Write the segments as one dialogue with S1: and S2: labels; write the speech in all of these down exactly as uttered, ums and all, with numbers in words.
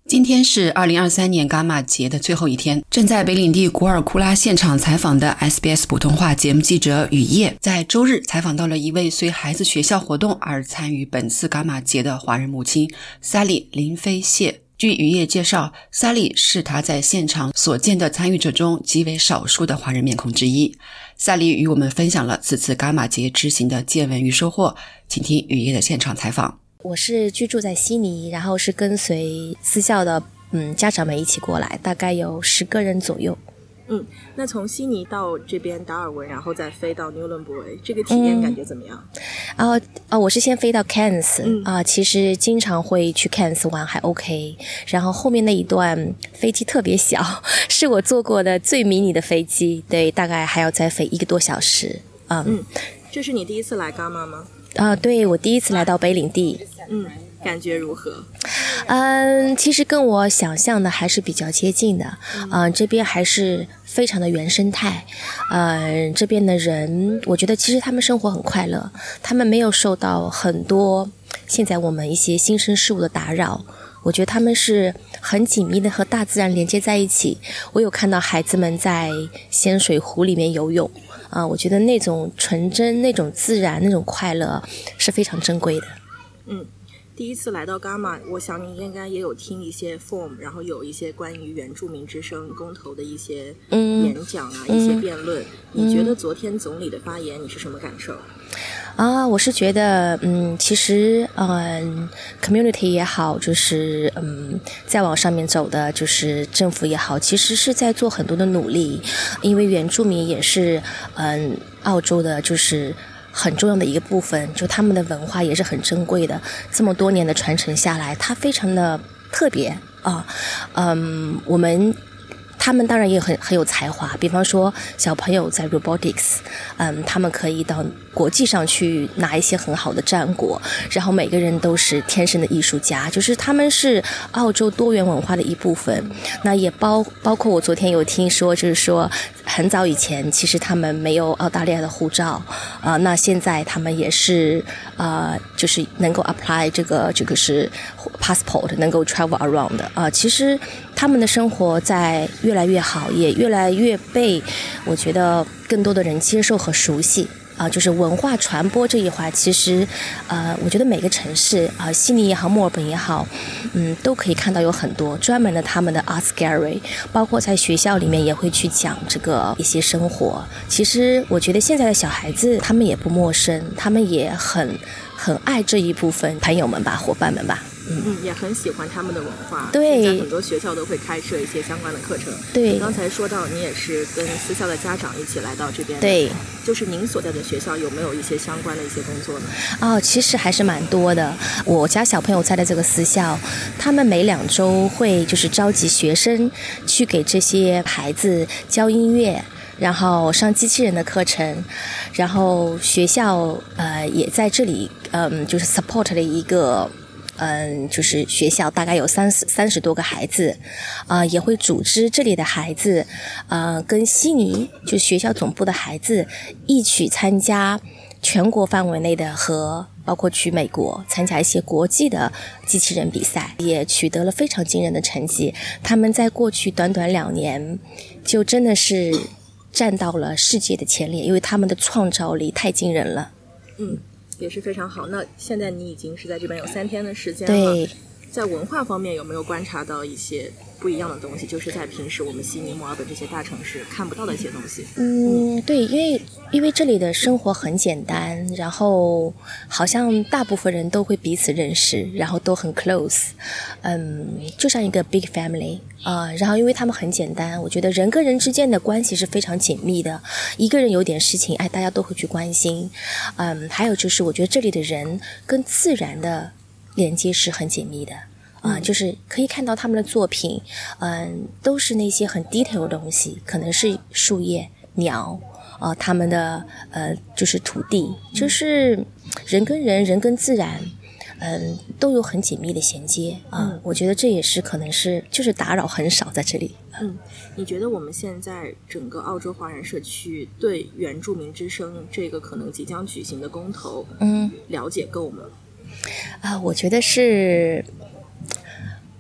S1: 今天是二零二三年伽马节的最后一天，正在北领地古尔库拉现场采访的 S B S 普通话节目记者雨夜，在周日采访到了一位随孩子学校活动而参与本次伽马节的华人母亲 Sally 林飞谢。据雨夜介绍， Sally 是她在现场所见的参与者中极为少数的华人面孔之一。 Sally 与我们分享了此次伽马节之行的见闻与收获，请听雨夜的现场采访。
S2: 我是居住在悉尼，然后是跟随私校的嗯家长们一起过来，大概有十个人左右。
S3: 嗯，那从悉尼到这边达尔文，然后再飞到纽伦布雷，这个体验感觉怎么样？
S2: 啊、嗯、啊，我是先飞到 Cairns 啊、
S3: 嗯
S2: 呃，其实经常会去 Cairns 玩，还 OK。然后后面那一段飞机特别小，是我坐过的最迷你的飞机，对，大概还要再飞一个多小时。嗯，
S3: 嗯，这是你第一次来伽马吗？
S2: 啊、呃，对，我第一次来到北领地。
S3: 嗯，感觉如何？
S2: 嗯，其实跟我想象的还是比较接近的。嗯、呃，这边还是非常的原生态。呃，这边的人，我觉得其实他们生活很快乐，他们没有受到很多现在我们一些新生事物的打扰。我觉得他们是很紧密的和大自然连接在一起。我有看到孩子们在咸水湖里面游泳啊、呃，我觉得那种纯真、那种自然、那种快乐是非常珍贵的。
S3: 嗯。第一次来到伽马，我想你应该也有听一些 forum， 然后有一些关于原住民之声公投的一些演讲啊、嗯、一些辩论、嗯、你觉得昨天总理的发言你是什么感受？
S2: 啊，我是觉得，嗯，其实，嗯 ，community 也好，就是嗯，再往上面走的，就是政府也好，其实是在做很多的努力，因为原住民也是，嗯，澳洲的，就是很重要的一个部分，就他们的文化也是很珍贵的，这么多年的传承下来，它非常的特别啊，嗯，我们。他们当然也很很有才华，比方说小朋友在 robotics， 嗯，他们可以到国际上去拿一些很好的战果，然后每个人都是天生的艺术家，就是他们是澳洲多元文化的一部分。那也包包括我昨天有听说，就是说很早以前其实他们没有澳大利亚的护照啊、呃，那现在他们也是啊、呃，就是能够 apply 这个这个是 passport， 能够 travel around 的啊、呃，其实他们的生活在越来越好，也越来越被我觉得更多的人接受和熟悉啊、呃，就是文化传播这一环，其实呃，我觉得每个城市啊、呃，悉尼也好，墨尔本也好，嗯，都可以看到有很多专门的他们的 Arts Gallery， 包括在学校里面也会去讲这个一些生活。其实我觉得现在的小孩子他们也不陌生，他们也很很爱这一部分朋友们吧，伙伴们吧。
S3: 嗯嗯，也很喜欢他们的文化。
S2: 对，
S3: 现在很多学校都会开设一些相关的课程。
S2: 对，
S3: 你刚才说到你也是跟私校的家长一起来到这边的。
S2: 对，
S3: 就是您所在的学校有没有一些相关的一些工作呢？
S2: 哦，其实还是蛮多的。我家小朋友在的这个私校，他们每两周会就是召集学生去给这些孩子教音乐，然后上机器人的课程，然后学校呃也在这里嗯就是 support 了一个嗯就是学校大概有三十三十多个孩子啊、呃，也会组织这里的孩子呃跟悉尼就学校总部的孩子一起参加全国范围内的和包括去美国参加一些国际的机器人比赛，也取得了非常惊人的成绩。他们在过去短短两年就真的是站到了世界的前列，因为他们的创造力太惊人了。
S3: 嗯，也是非常好。那现在你已经是在这边有三天的时间了，
S2: 对，
S3: 在文化方面有没有观察到一些不一样的东西，就是在平时我们悉尼、墨尔本这些大城市看不到的一些东西？
S2: 嗯，对，因为因为这里的生活很简单，然后好像大部分人都会彼此认识，然后都很 close， 嗯，就像一个 big family 啊、呃。然后因为他们很简单，我觉得人跟人之间的关系是非常紧密的，一个人有点事情，哎，大家都会去关心。嗯，还有就是我觉得这里的人跟自然的连接是很紧密的。啊、呃，就是可以看到他们的作品，嗯、呃，都是那些很 detail 的东西，可能是树叶、鸟，啊、呃，他们的呃，就是土地，就是人跟人、人跟自然，嗯、呃，都有很紧密的衔接啊、呃。我觉得这也是可能是就是打扰很少在这里。
S3: 嗯，你觉得我们现在整个澳洲华人社区对原住民之声这个可能即将举行的公投，嗯，了解够吗？
S2: 啊、呃，我觉得是。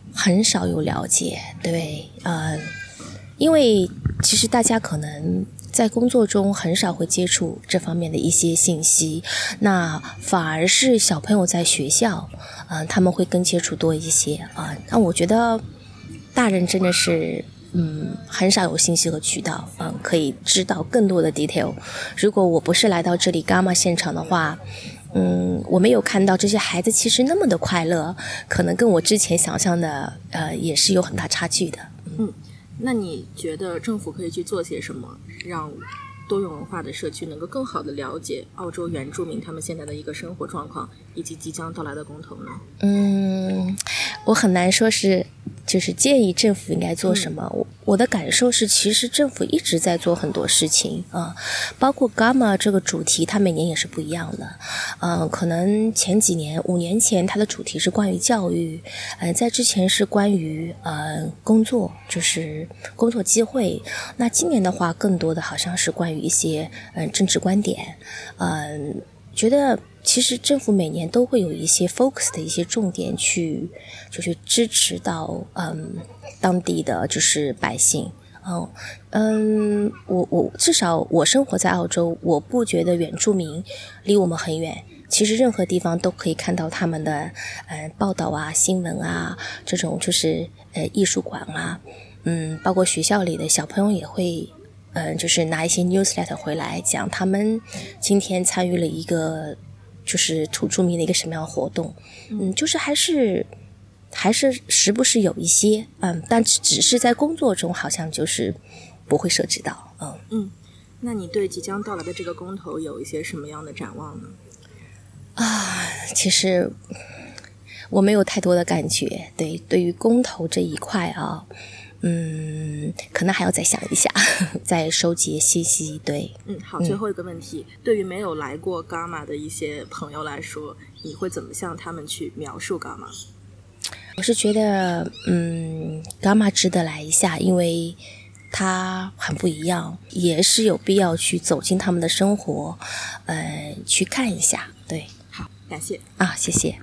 S2: 很少有了解，对，呃，因为其实大家可能在工作中很少会接触这方面的一些信息，那反而是小朋友在学校，嗯、呃，他们会更接触多一些啊、呃。那我觉得大人真的是，嗯，很少有信息和渠道，嗯、呃，可以知道更多的 detail。如果我不是来到这里 Gamma 现场的话，嗯，我没有看到这些孩子其实那么的快乐，可能跟我之前想象的，呃，也是有很大差距的。
S3: 嗯，那你觉得政府可以去做些什么，让多元文化的社区能够更好的了解澳洲原住民他们现在的一个生活状况，以及即将到来的公投呢？
S2: 嗯，我很难说是就是建议政府应该做什么。嗯、我我的感受是，其实政府一直在做很多事情啊、呃，包括 Gamma 这个主题，它每年也是不一样的。嗯、呃，可能前几年五年前它的主题是关于教育，呃，在之前是关于呃工作，就是工作机会。那今年的话，更多的好像是关于一些嗯、呃、政治观点，嗯、呃，觉得。其实政府每年都会有一些 focus 的一些重点去，就是支持到嗯当地的就是百姓。嗯嗯，我我至少我生活在澳洲，我不觉得原住民离我们很远。其实任何地方都可以看到他们的呃报道啊、新闻啊，这种就是呃艺术馆啊，嗯，包括学校里的小朋友也会。嗯，就是拿一些 newsletter 回来讲他们今天参与了一个就是土著民的一个什么样的活动，嗯，就是还是还是时不时有一些，嗯，但只是在工作中好像就是不会涉及到，嗯
S3: 嗯，那你对即将到来的这个公投有一些什么样的展望呢？
S2: 啊，其实我没有太多的感觉，对，对于公投这一块啊。嗯，可能还要再想一下，再收集信息。对，
S3: 嗯，好，最后一个问题，嗯、对于没有来过 Gamma 的一些朋友来说，你会怎么向他们去描述 Gamma？
S2: 我是觉得，嗯 ，Gamma 值得来一下，因为它很不一样，也是有必要去走进他们的生活，呃，去看一下。对，
S3: 好，感谢
S2: 啊，谢谢。